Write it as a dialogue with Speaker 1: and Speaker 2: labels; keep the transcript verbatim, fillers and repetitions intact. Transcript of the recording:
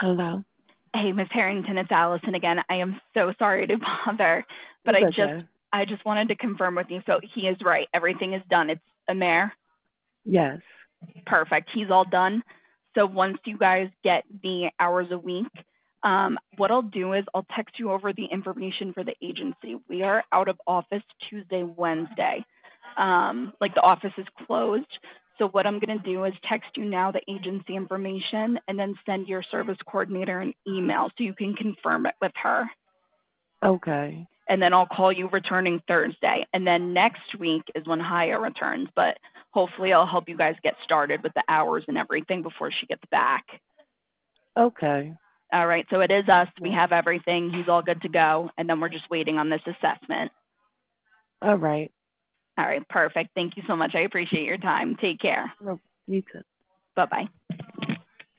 Speaker 1: Hello.
Speaker 2: Hey, Miss Harrington, it's Allison again. I am so sorry to bother, but
Speaker 1: It's
Speaker 2: I just
Speaker 1: okay.
Speaker 2: I just wanted to confirm with you. So he is right. Everything is done. It's Amer.
Speaker 1: Yes.
Speaker 2: Perfect. He's all done. So once you guys get the hours a week, um, what I'll do is I'll text you over the information for the agency. We are out of office Tuesday, Wednesday. Um, like the office is closed. So what I'm going to do is text you now the agency information and then send your service coordinator an email so you can confirm it with her.
Speaker 1: Okay.
Speaker 2: And then I'll call you returning Thursday. And then next week is when Haya returns. But hopefully I'll help you guys get started with the hours and everything before she gets back.
Speaker 1: Okay.
Speaker 2: All right. So it is us. We
Speaker 1: Yeah.
Speaker 2: have everything. He's all good to go. And then we're just waiting on this assessment.
Speaker 1: All right.
Speaker 2: All right. Perfect. Thank you so much. I appreciate your time. Take care.
Speaker 1: No, you too.
Speaker 2: Bye-bye.